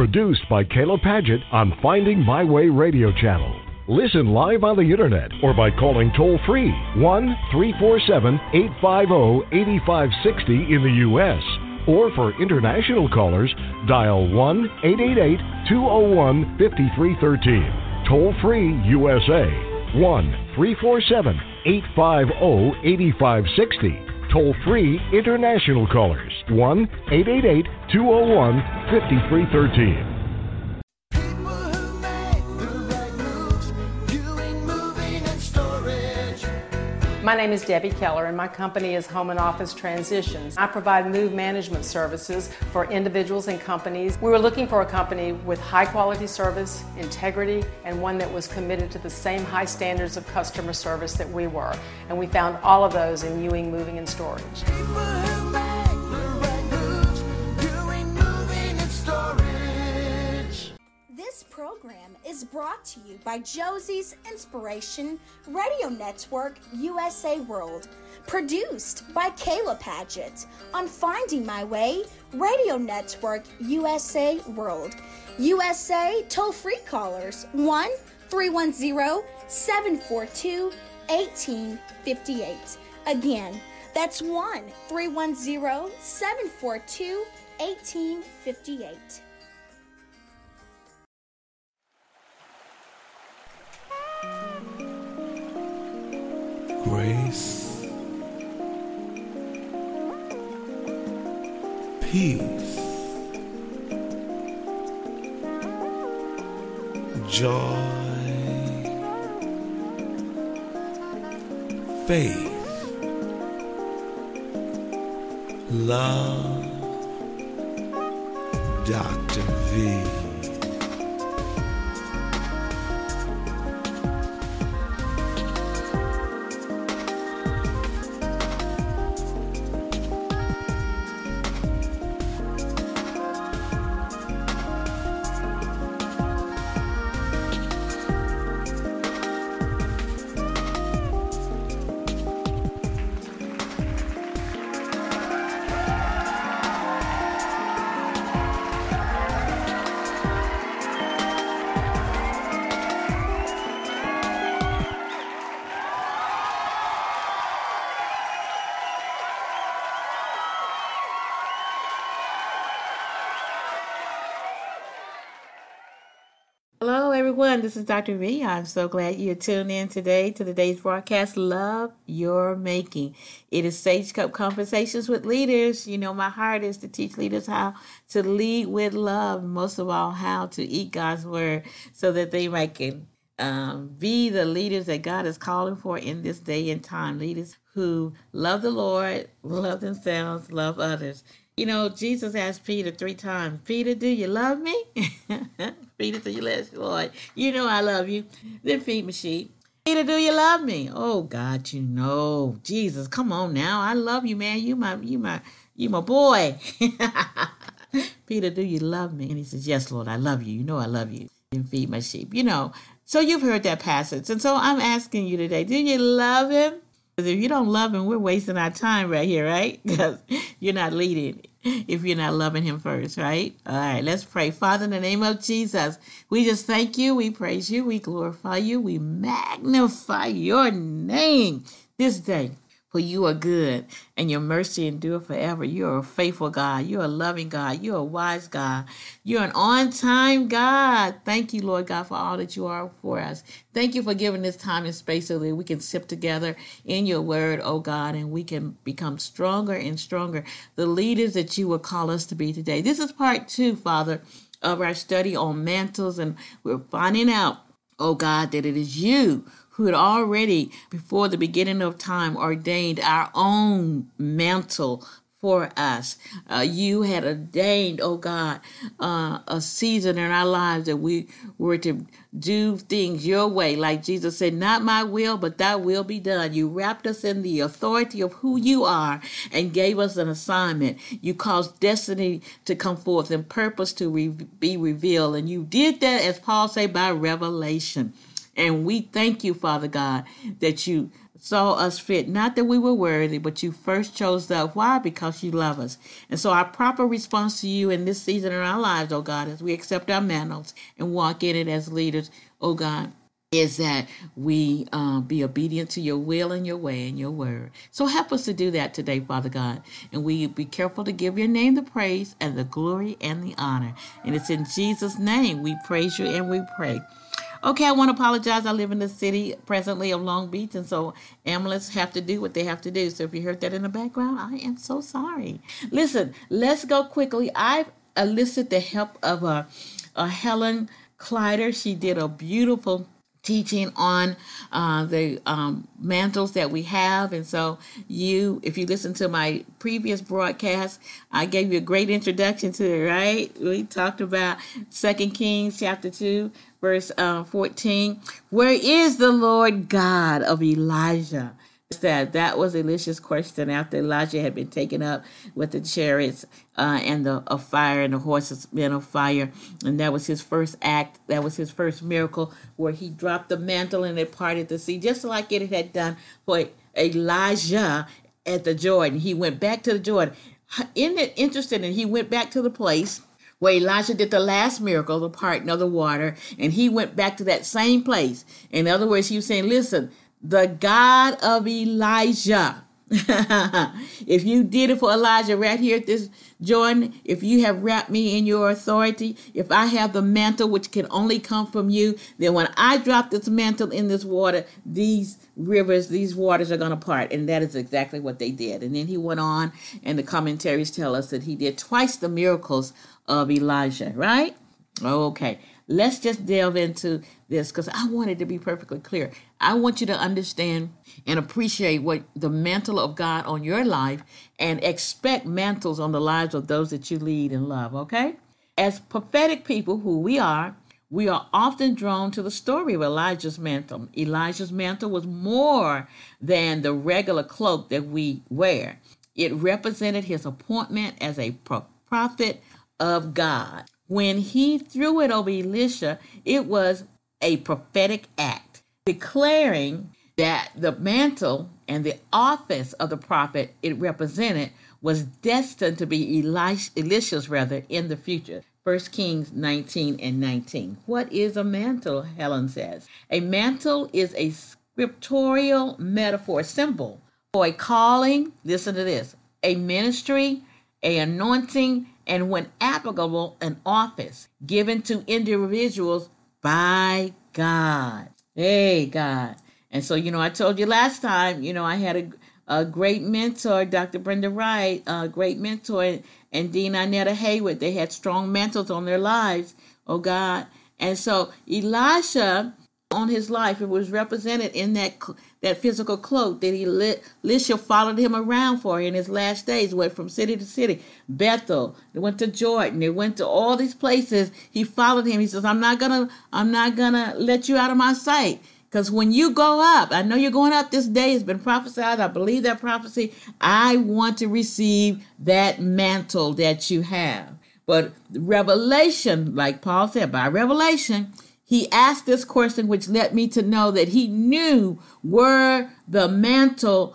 Produced by Kayla Padgett on Finding My Way radio channel. Listen live on the internet or by calling toll-free 1-347-850-8560 in the U.S. Or for international callers, dial 1-888-201-5313. Toll-free USA, 1-347-850-8560. Toll-free international callers, 1-888-201-5313. My name is Debbie Keller, and my company is Home and Office Transitions. I provide move management services for individuals and companies. We were looking for a company with high quality service, integrity, and one that was committed to the same high standards of customer service that we were. And we found all of those in Ewing Moving and Storage. This program is brought to you by Josie's Inspiration Radio Network USA World, produced by Kayla Padgett on Finding My Way Radio Network USA World. USA toll-free callers 1-310-742-1858. Again, that's 1-310-742-1858. Grace, peace, joy, faith, love, Dr. V. Hello, everyone. This is Dr. V. I'm so glad you're tuned in today to today's broadcast, Love Your Making. It is Sage Cup Conversations with Leaders. You know, my heart is to teach leaders how to lead with love, most of all, how to eat God's Word so that they can be the leaders that God is calling for in this day and time. Leaders who love the Lord, love themselves, love others. You know, Jesus asked Peter 3 times, Peter, do you love me? Peter, do you love me, Lord? You know I love you. Then feed my sheep. Peter, do you love me? Oh, God, you know. Jesus, come on now. I love you, man. You my boy. Peter, do you love me? And he says, yes, Lord, I love you. You know I love you. Then feed my sheep. You know, so you've heard that passage. And so I'm asking you today, do you love him? Because if you don't love him, we're wasting our time right here, right? Because you're not leading if you're not loving him first, right? All right, let's pray. Father, in the name of Jesus, we just thank you, we praise you, we glorify you, we magnify your name this day. For you are good, and your mercy endure forever. You're a faithful God. You're a loving God. You're a wise God. You're an on-time God. Thank you, Lord God, for all that you are for us. Thank you for giving this time and space so that we can sit together in your word, oh God, and we can become stronger and stronger, the leaders that you will call us to be today. This is part 2, Father, of our study on mantles, and we're finding out, oh God, that it is you who had already, before the beginning of time, ordained our own mantle for us. You had ordained, oh God, a season in our lives that we were to do things your way. Like Jesus said, not my will, but thy will be done. You wrapped us in the authority of who you are and gave us an assignment. You caused destiny to come forth and purpose to be revealed. And you did that, as Paul said, by revelation. And we thank you, Father God, that you saw us fit, not that we were worthy, but you first chose us. Why? Because you love us. And so our proper response to you in this season in our lives, oh God, as we accept our mantles and walk in it as leaders, oh God, is that we be obedient to your will and your way and your word. So help us to do that today, Father God. And we be careful to give your name the praise and the glory and the honor. And it's in Jesus' name we praise you and we pray. Okay, I want to apologize. I live in the city presently of Long Beach, and so ambulance have to do what they have to do. So if you heard that in the background, I am so sorry. Listen, let's go quickly. I've enlisted the help of Helen Kleider. She did a beautiful teaching on the mantles that we have. And so if you listen to my previous broadcast, I gave you a great introduction to it, right? We talked about 2 Kings chapter 2, verse 14. Where is the Lord God of Elijah? That was Elisha's question after Elijah had been taken up with the chariots and the of fire and the horses men of fire. And that was his first act. That was his first miracle where he dropped the mantle and it parted the sea, just like it had done for Elijah at the Jordan. He went back to the Jordan. Isn't it interesting? And he went back to the place where Elijah did the last miracle, the parting of the water, and he went back to that same place. In other words, he was saying, listen, the God of Elijah. If you did it for Elijah right here at this Jordan, if you have wrapped me in your authority, if I have the mantle which can only come from you, then when I drop this mantle in this water, these rivers, these waters are going to part. And that is exactly what they did. And then he went on, and the commentaries tell us that he did twice the miracles of Elijah, right? Okay. Let's just delve into this because I want it to be perfectly clear. I want you to understand and appreciate what the mantle of God on your life and expect mantles on the lives of those that you lead and love, okay? As prophetic people who we are often drawn to the story of Elijah's mantle. Elijah's mantle was more than the regular cloak that we wear. It represented his appointment as a prophet of God. When he threw it over Elisha, it was a prophetic act, declaring that the mantle and the office of the prophet it represented was destined to be Elisha's in the future. 1 Kings 19 and 19. What is a mantle, Helen says? A mantle is a scriptural metaphor symbol for a calling, listen to this, a ministry, an anointing, and when applicable, an office given to individuals by God. Hey, God. And so, I told you last time, I had a great mentor, Dr. Brenda Wright, a great mentor, and Dean Inetta Hayward. They had strong mantles on their lives, oh God. And so Elisha, on his life, it was represented in that physical cloak that Elisha followed him around for in his last days. Went from city to city, Bethel. They went to Jordan. They went to all these places. He followed him. He says, I'm not gonna let you out of my sight. Because when you go up, I know you're going up this day. It's been prophesied. I believe that prophecy. I want to receive that mantle that you have. But revelation, like Paul said, by revelation, he asked this question, which led me to know that he knew where the mantle,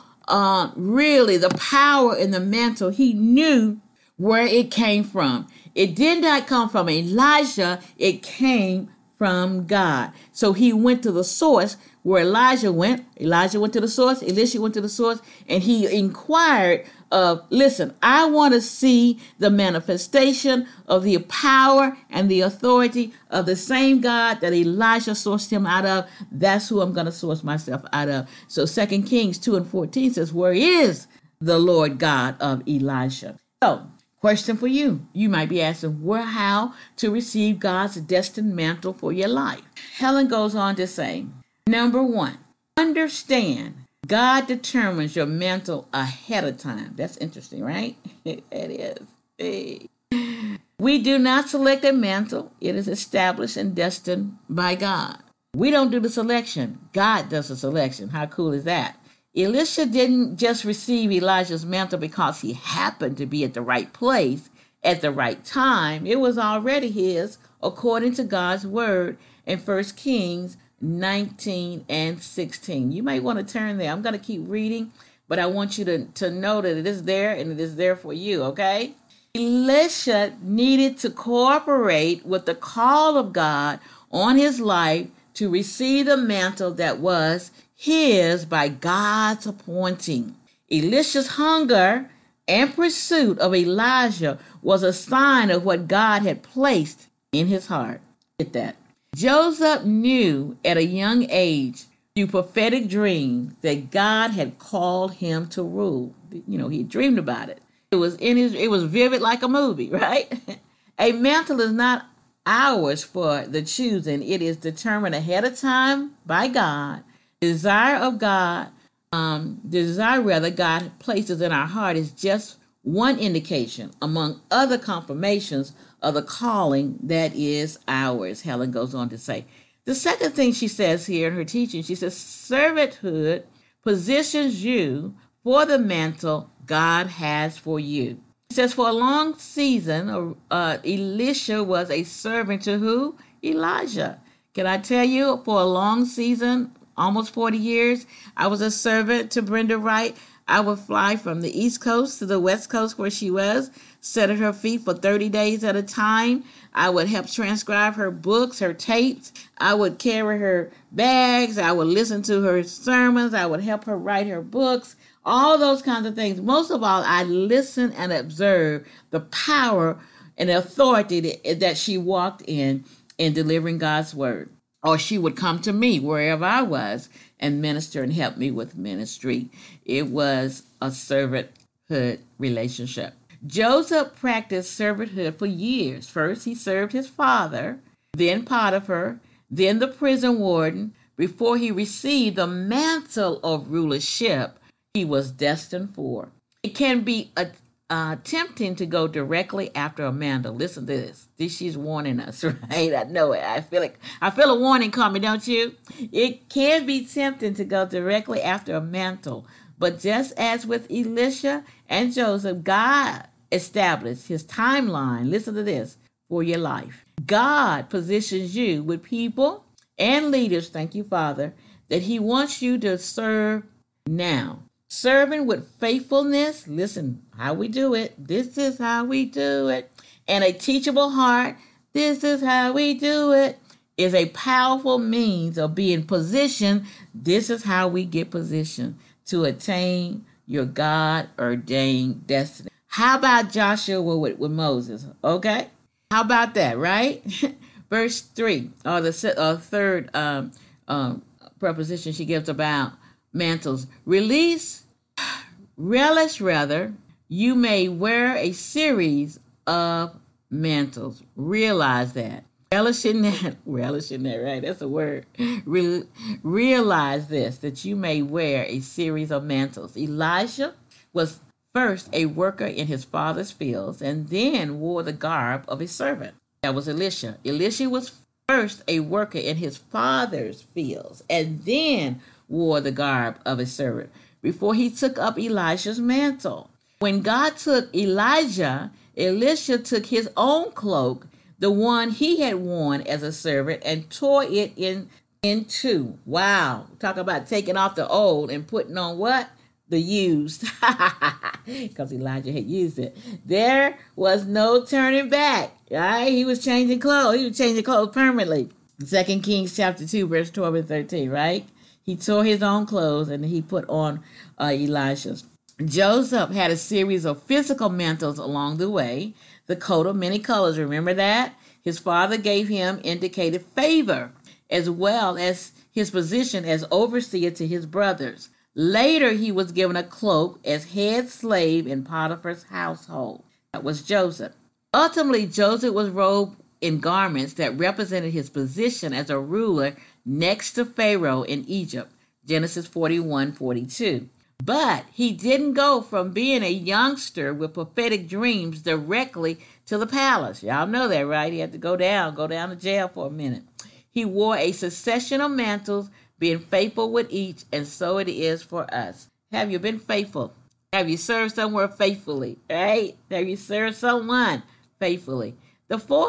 really the power in the mantle, he knew where it came from. It did not come from Elijah. It came from God. So he went to the source where Elijah went. Elijah went to the source. Elisha went to the source, and he inquired listen, I want to see the manifestation of the power and the authority of the same God that Elijah sourced him out of. That's who I'm going to source myself out of. So 2 Kings 2 and 14 says, where is the Lord God of Elijah? So, question for you. You might be asking, how to receive God's destined mantle for your life. Helen goes on to say, number one, understand God determines your mantle ahead of time. That's interesting, right? It is. Hey. We do not select a mantle. It is established and destined by God. We don't do the selection. God does the selection. How cool is that? Elisha didn't just receive Elijah's mantle because he happened to be at the right place at the right time. It was already his, according to God's word in 1 Kings 19 and 16. You may want to turn there. I'm going to keep reading, but I want you to know that it is there and it is there for you, okay? Elisha needed to cooperate with the call of God on his life to receive the mantle that was his by God's appointing. Elisha's hunger and pursuit of Elijah was a sign of what God had placed in his heart. Get that. Joseph knew at a young age through prophetic dreams that God had called him to rule. He dreamed about it. It was vivid like a movie, right? A mantle is not ours for the choosing. It is determined ahead of time by God. Desire God places in our heart is just one indication among other confirmations of the calling that is ours. Helen goes on to say. The second thing she says here in her teaching, she says, servanthood positions you for the mantle God has for you. She says, for a long season, Elisha was a servant to who? Elijah. Can I tell you, for a long season, almost 40 years, I was a servant to Brenda Wright. I would fly from the East Coast to the West Coast where she was, sit at her feet for 30 days at a time. I would help transcribe her books, her tapes. I would carry her bags. I would listen to her sermons. I would help her write her books, all those kinds of things. Most of all, I listened and observed the power and the authority that she walked in delivering God's word. Or she would come to me wherever I was and minister and help me with ministry. It was a servanthood relationship. Joseph practiced servanthood for years. First, he served his father, then Potiphar, then the prison warden, before he received the mantle of rulership he was destined for. It can be tempting to go directly after a mantle. Listen to this. She's warning us, right? I know it. I feel a warning coming, don't you? It can be tempting to go directly after a mantle. But just as with Elisha and Joseph, God established his timeline, listen to this, for your life. God positions you with people and leaders, thank you, Father, that he wants you to serve now. Serving with faithfulness, listen, how we do it. This is how we do it. And a teachable heart, this is how we do it, is a powerful means of being positioned. This is how we get positioned to attain your God-ordained destiny. How about Joshua with Moses? Okay? How about that, right? Verse 3, or the third preposition she gives about mantles. Relish rather, you may wear a series of mantles. Realize that. Relish in that, right? That's a word. Realize this, that you may wear a series of mantles. Elijah was first a worker in his father's fields and then wore the garb of a servant. That was Elisha. Elisha was first a worker in his father's fields and then wore the garb of a servant before he took up Elisha's mantle. When God took Elijah, Elisha took his own cloak, the one he had worn as a servant, and tore it in two. Wow. Talk about taking off the old and putting on what? The used. Because Elijah had used it. There was no turning back. Right? He was changing clothes. He was changing clothes permanently. 2 Kings chapter 2, verse 12 and 13, right? He tore his own clothes and he put on Elisha's. Joseph had a series of physical mantles along the way. The coat of many colors, remember that? His father gave him indicated favor, as well as his position as overseer to his brothers. Later, he was given a cloak as head slave in Potiphar's household. That was Joseph. Ultimately, Joseph was robed in garments that represented his position as a ruler next to Pharaoh in Egypt, Genesis 41:42. But he didn't go from being a youngster with prophetic dreams directly to the palace. Y'all know that, right? He had to go down to jail for a minute. He wore a succession of mantles, being faithful with each, and so it is for us. Have you been faithful? Have you served somewhere faithfully? Right? Have you served someone faithfully? The fourth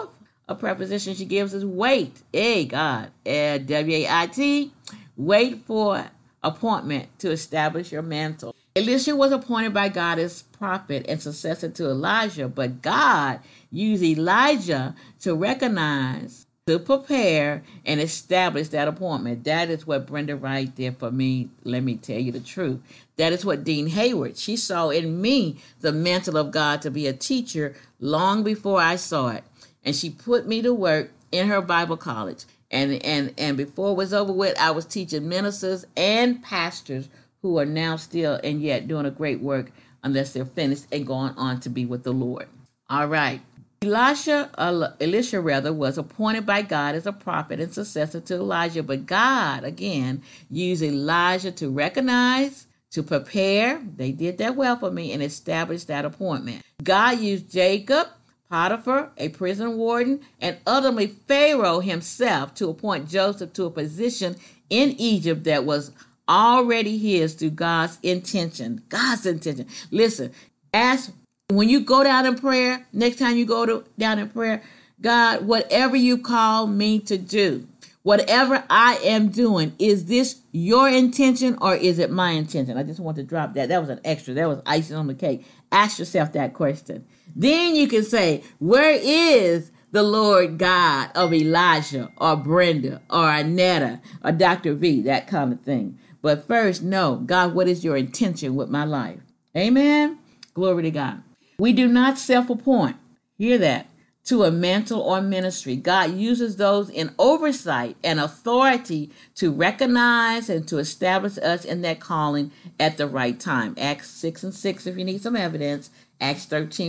a preposition she gives is wait. Hey, God. W-A-I-T. Wait for appointment to establish your mantle. Elisha was appointed by God as prophet and successor to Elijah, but God used Elijah to recognize, to prepare, and establish that appointment. That is what Brenda Wright did for me. Let me tell you the truth. That is what Dean Hayward, she saw in me the mantle of God to be a teacher long before I saw it. And she put me to work in her Bible college. And before it was over with, I was teaching ministers and pastors who are now still and yet doing a great work unless they're finished and going on to be with the Lord. All right. Elisha was appointed by God as a prophet and successor to Elijah, but God, again, used Elijah to recognize, to prepare, they did that well for me, and establish that appointment. God used Jacob, Potiphar, a prison warden, and ultimately Pharaoh himself to appoint Joseph to a position in Egypt that was already his through God's intention. God's intention. Listen, when you go down in prayer, next time you go down in prayer, God, whatever you call me to do, whatever I am doing, is this your intention or is it my intention? I just want to drop that. That was an extra. That was icing on the cake. Ask yourself that question. Then you can say, where is the Lord God of Elijah or Brenda or Annetta or Dr. V, that kind of thing. But first, no, God, what is your intention with my life? Amen. Glory to God. We do not self-appoint. Hear that. To a mantle or ministry. God uses those in oversight and authority to recognize and to establish us in that calling at the right time. Acts 6:6 if you need some evidence. Acts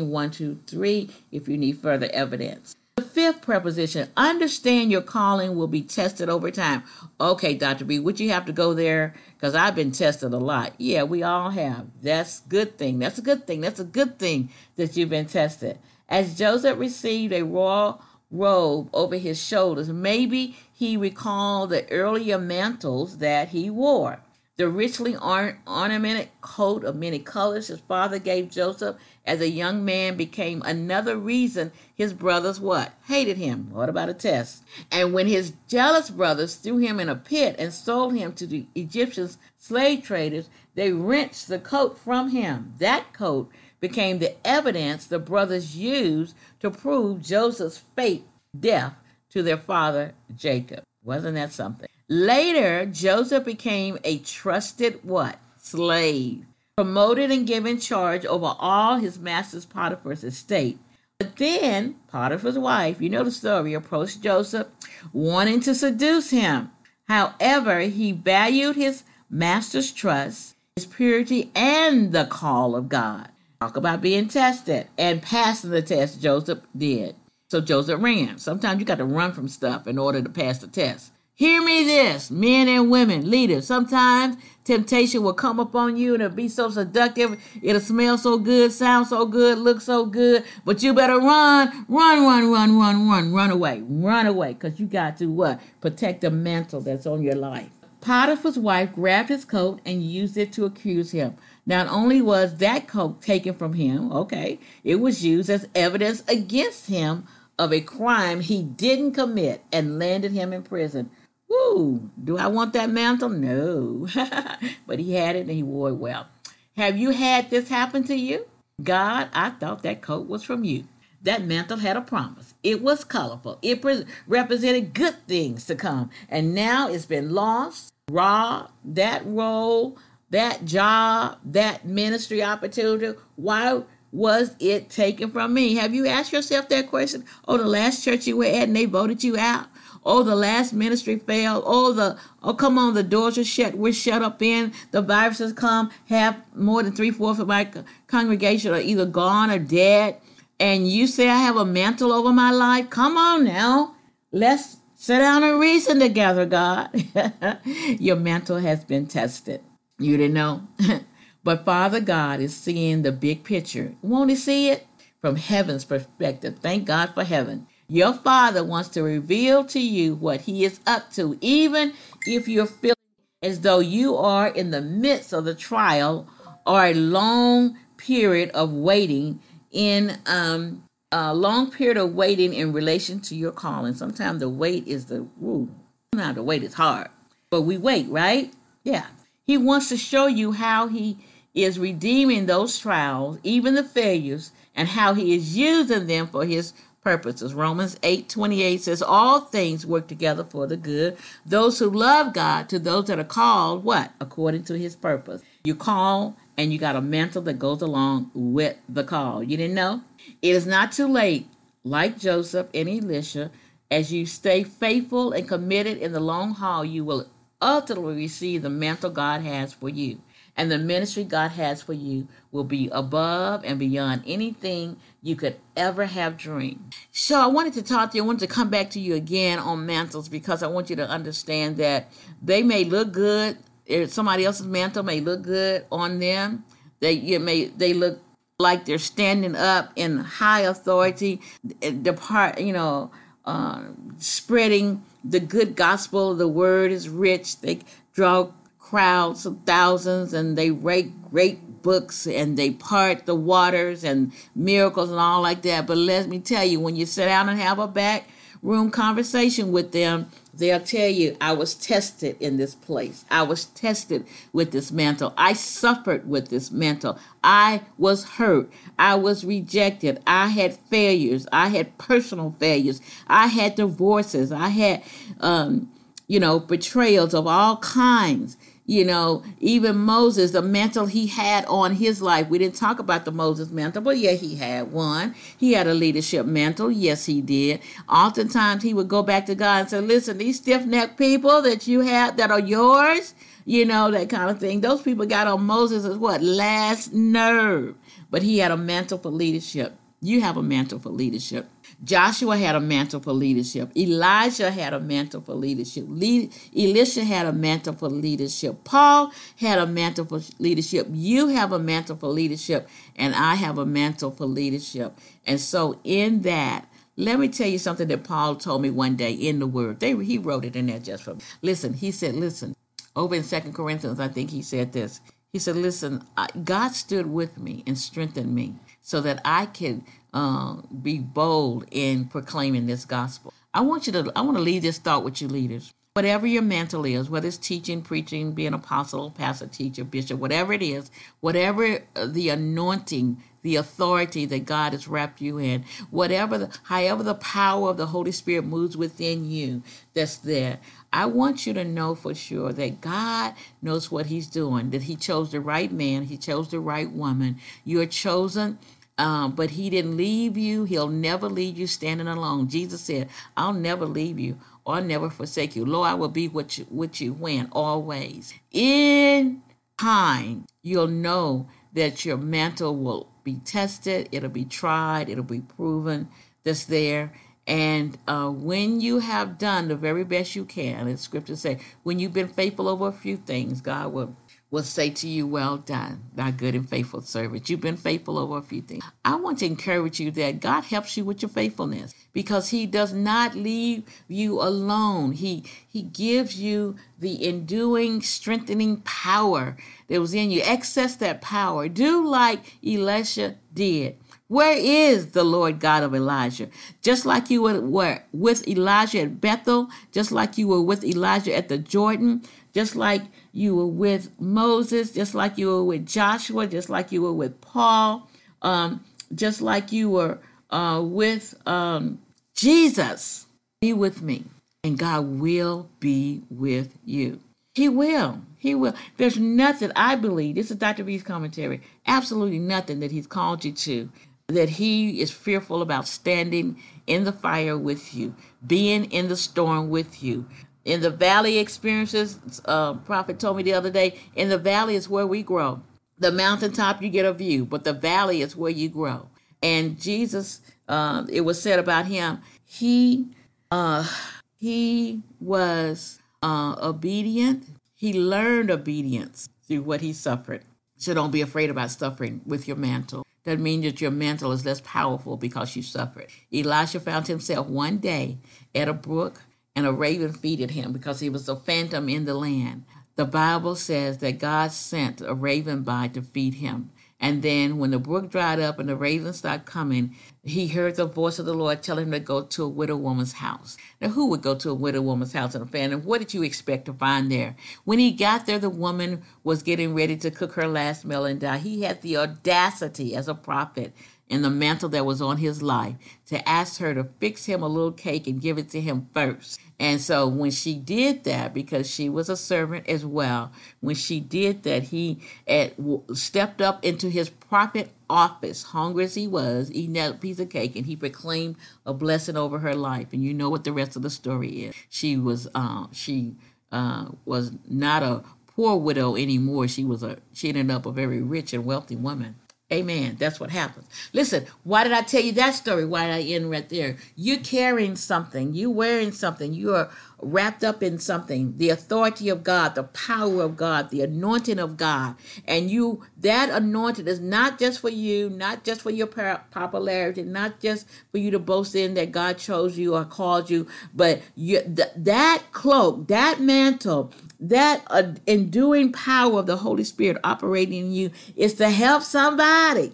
13:1-3 if you need further evidence. The fifth preposition, understand your calling will be tested over time. Okay, Dr. B, would you have to go there? Because I've been tested a lot. Yeah, we all have. That's a good thing. That's a good thing. That's a good thing that you've been tested. As Joseph received a royal robe over his shoulders, maybe he recalled the earlier mantles that he wore. The richly ornamented coat of many colors his father gave Joseph as a young man became another reason his brothers what? Hated him. What about a test? And when his jealous brothers threw him in a pit and sold him to the Egyptian slave traders, they wrenched the coat from him. That coat became the evidence the brothers used to prove Joseph's death to their father Jacob. Wasn't that something? Later, Joseph became a trusted what? Slave. Promoted and given charge over all his master Potiphar's estate. But then Potiphar's wife, you know the story, approached Joseph wanting to seduce him. However, he valued his master's trust, his purity, and the call of God. Talk about being tested and passing the test. Joseph did. So Joseph ran. Sometimes you got to run from stuff in order to pass the test. Hear me this, men and women, leaders. Sometimes temptation will come upon you and it'll be so seductive. It'll smell so good, sound so good, look so good. But you better run away. Because you got to what? Protect the mantle that's on your life. Potiphar's wife grabbed his coat and used it to accuse him. Not only was that coat taken from him, it was used as evidence against him of a crime he didn't commit and landed him in prison. Woo! Do I want that mantle? No. But he had it and he wore it well. Have you had this happen to you? God, I thought that coat was from you. That mantle had a promise. It was colorful. It represented good things to come. And now it's been lost, robbed, that role, that job, that ministry opportunity. Why was it taken from me? Have you asked yourself that question? Oh, the last church you were at and they voted you out? Oh, the last ministry failed. Oh, come on, the doors are shut. We're shut up in. The virus has come. Have more than 3/4 of my congregation are either gone or dead. And you say I have a mantle over my life? Come on now. Let's sit down and reason together, God. Your mantle has been tested. You didn't know? But Father God is seeing the big picture. Won't he see it? From heaven's perspective. Thank God for heaven. Your Father wants to reveal to you what he is up to, even if you're feeling as though you are in the midst of the trial or a long period of waiting in a long period of waiting in relation to your calling. Sometimes the wait is sometimes the wait is hard, but we wait, right? Yeah. He wants to show you how he is redeeming those trials, even the failures, and how he is using them for his purposes. Romans 8:28 says, all things work together for the good. Those who love God, to those that are called, what? According to his purpose. You call, and you got a mantle that goes along with the call. You didn't know? It is not too late, like Joseph and Elisha. As you stay faithful and committed in the long haul, you will ultimately receive the mantle God has for you. And the ministry God has for you will be above and beyond anything you could ever have dreamed. So I wanted to talk to you. I wanted to come back to you again on mantles, because I want you to understand that they may look good. Somebody else's mantle may look good on them. They look like they're standing up in high authority, spreading the good gospel. The word is rich. They draw crowds of thousands, and they write great books, and they part the waters and miracles and all like that. But let me tell you, when you sit down and have a back room conversation with them, they'll tell you, I was tested in this place. I was tested with this mantle. I suffered with this mantle. I was hurt. I was rejected. I had failures. I had personal failures. I had divorces. I had, betrayals of all kinds. Even Moses, the mantle he had on his life. We didn't talk about the Moses mantle, but yeah, he had one. He had a leadership mantle. Yes, he did. Oftentimes he would go back to God and say, listen, these stiff-necked people that you have that are yours, that kind of thing. Those people got on Moses as what? Last nerve. But he had a mantle for leadership. You have a mantle for leadership. Joshua had a mantle for leadership. Elijah had a mantle for leadership. Elisha had a mantle for leadership. Paul had a mantle for leadership. You have a mantle for leadership, and I have a mantle for leadership. And so in that, let me tell you something that Paul told me one day in the Word. He wrote it in there just for me. He said, over in 2 Corinthians, I think he said this. He said, listen, God stood with me and strengthened me so that I could be bold in proclaiming this gospel. I want to leave this thought with you leaders. Whatever your mantle is, whether it's teaching, preaching, being apostle, pastor, teacher, bishop, whatever it is, whatever the anointing, the authority that God has wrapped you in, however the power of the Holy Spirit moves within you, that's there. I want you to know for sure that God knows what he's doing, that he chose the right man, he chose the right woman. You're chosen, but he didn't leave you. He'll never leave you standing alone. Jesus said, I'll never leave you or never forsake you. Lord, I will be with you when? Always. In time, you'll know that your mantle will be tested. It'll be tried. It'll be proven that's there. And when you have done the very best you can, as Scripture say, when you've been faithful over a few things, God will say to you, well done, thy good and faithful servant. You've been faithful over a few things. I want to encourage you that God helps you with your faithfulness, because he does not leave you alone. He gives you the enduing, strengthening power that was in you. Access that power. Do like Elisha did. Where is the Lord God of Elijah? Just like you were with Elijah at Bethel, just like you were with Elijah at the Jordan, just like you were with Moses, just like you were with Joshua, just like you were with Paul, just like you were with Jesus. Be with me, and God will be with you. He will. He will. There's nothing, I believe, this is Dr. V's commentary, absolutely nothing that he's called you to that he is fearful about standing in the fire with you, being in the storm with you. In the valley experiences, Prophet told me the other day, in the valley is where we grow. The mountaintop, you get a view, but the valley is where you grow. And Jesus, it was said about him, he was obedient. He learned obedience through what he suffered. So don't be afraid about suffering with your mantle. That means that your mantle is less powerful because you suffered. Elisha found himself one day at a brook, and a raven feeded him because he was a phantom in the land. The Bible says that God sent a raven by to feed him. And then when the brook dried up and the ravens started coming, he heard the voice of the Lord telling him to go to a widow woman's house. Now, who would go to a widow woman's house in a famine? And what did you expect to find there? When he got there, the woman was getting ready to cook her last meal and die. He had the audacity as a prophet in the mantle that was on his life to ask her to fix him a little cake and give it to him first. And so when she did that, because she was a servant as well, when she did that, he stepped up into his prophet office, hungry as he was, eating that piece of cake, and he proclaimed a blessing over her life. And you know what the rest of the story is. She was not a poor widow anymore. She ended up a very rich and wealthy woman. Amen. That's what happens. Listen, why did I tell you that story? Why did I end right there? You're carrying something. You're wearing something. You are wrapped up in something. The authority of God, the power of God, the anointing of God. And that anointing is not just for you, not just for your popularity, not just for you to boast in that God chose you or called you, but that cloak, that mantle, that enduing power of the Holy Spirit operating in you is to help somebody.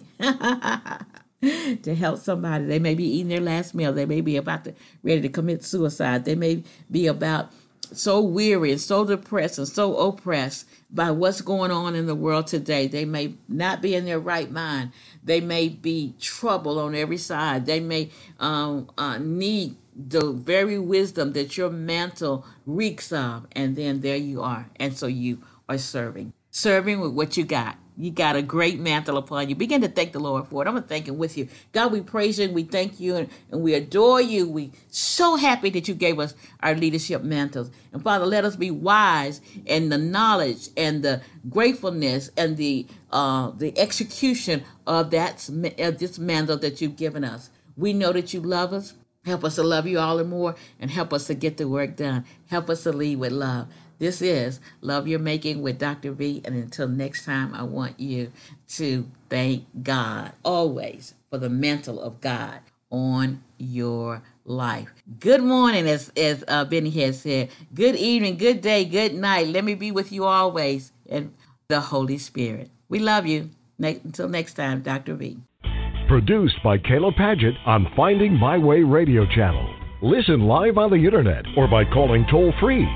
To help somebody. They may be eating their last meal. They may be ready to commit suicide. They may be about so weary and so depressed and so oppressed by what's going on in the world today. They may not be in their right mind. They may be troubled on every side. They may need the very wisdom that your mantle reeks of. And then there you are. And so you are serving with what you got. You got a great mantle upon you. Begin to thank the Lord for it. I'm going to thank him with you. God, we praise you and we thank you and we adore you. We so happy that you gave us our leadership mantles. And Father, let us be wise in the knowledge and the gratefulness and the execution of this mantle that you've given us. We know that you love us. Help us to love you all the more and help us to get the work done. Help us to lead with love. This is Love Your Making with Dr. V. And until next time, I want you to thank God always for the mantle of God on your life. Good morning, as Benny has said. Good evening, good day, good night. Let me be with you always and the Holy Spirit. We love you. Until next time, Dr. V. Produced by Kayla Padgett on Finding My Way Radio Channel. Listen live on the internet or by calling toll-free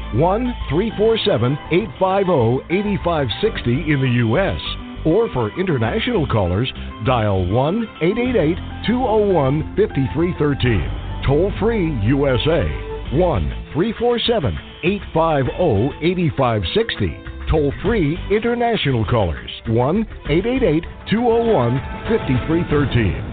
1-347-850-8560 in the U.S. Or for international callers, dial 1-888-201-5313. Toll-free USA 1-347-850-8560. Toll-free international callers 1-888-201-5313.